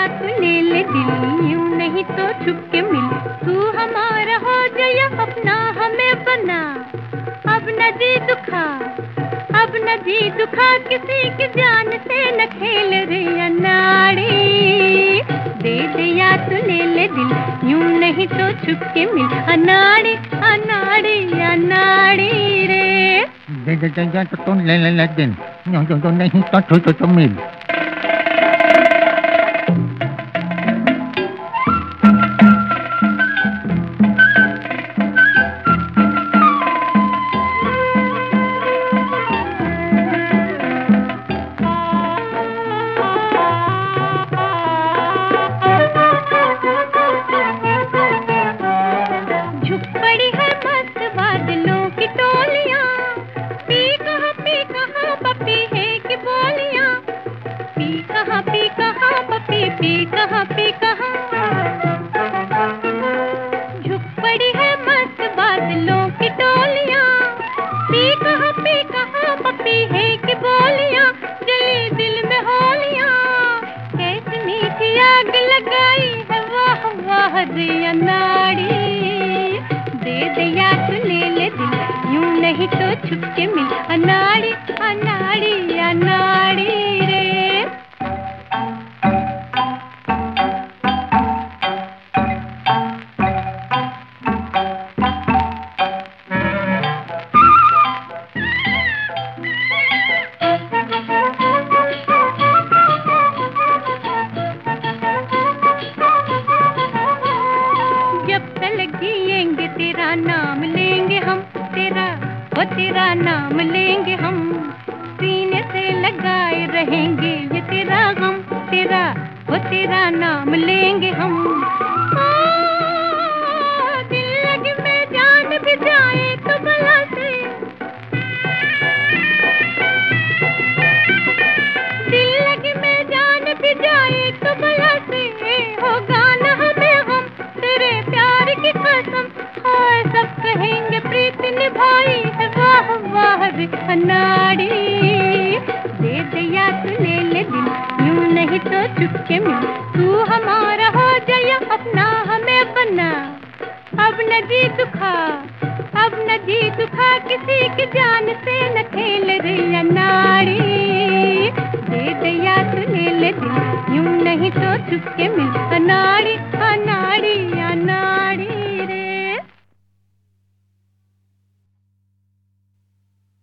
तू ले ले दिल, यूं नहीं तो छुप के मिल। तू हमारा हो जाया अपना हमें बना। अब न जी दुखा, अब न जी दुखा, किसी की जान से न खेल रे अनाड़ी। दे दे या तू ले ले दिल, यूं नहीं तो छुप के मिल। अनाड़ी अनाड़ी अनाड़ी रे। दे दे दे दे तो ले ले ले दिन, यूं नहीं तो छुप के मिल। पी कहाँ झुक पड़ी है मस्त बादलों की टोलियां। पी कहाँ पपी है कि बोलियां। जली दिल में होलियां, कैसी मीठी आग लगाई है वाह वाह रे अनाड़ी। दे दे या तू ले ले दिल, यूं नहीं तो छुप के मिल। अनाड़ी अनाड़ी अनाड़ी रे। जिएंगे तेरा नाम लेंगे हम, तेरा वो तेरा नाम लेंगे हम। सीने से लगाए रहेंगे ये तेरा गम, तेरा वो तेरा नाम लेंगे हम। दिल लगे में जान भी जाए तो भला से, दिल लगे में जान भी जाए तो भला से। होगा ना हमें हम तेरे प्यार की कसम, हाय सब कहेंगे प्रीत निभाई है वाह वाह रे अनाड़ी। दे दे या तू ले ले दिल, यूं नहीं तो चुप के मिल। तू हमारा हो जाया अपना हमें बना। अब न जी दुखा, अब न जी दुखा, किसी की जान से न खेल रे अनाड़ी। दे दे या तू ले ले दिल, यूं नहीं तो चुप के मिल। अनाड़ी अनाड़ी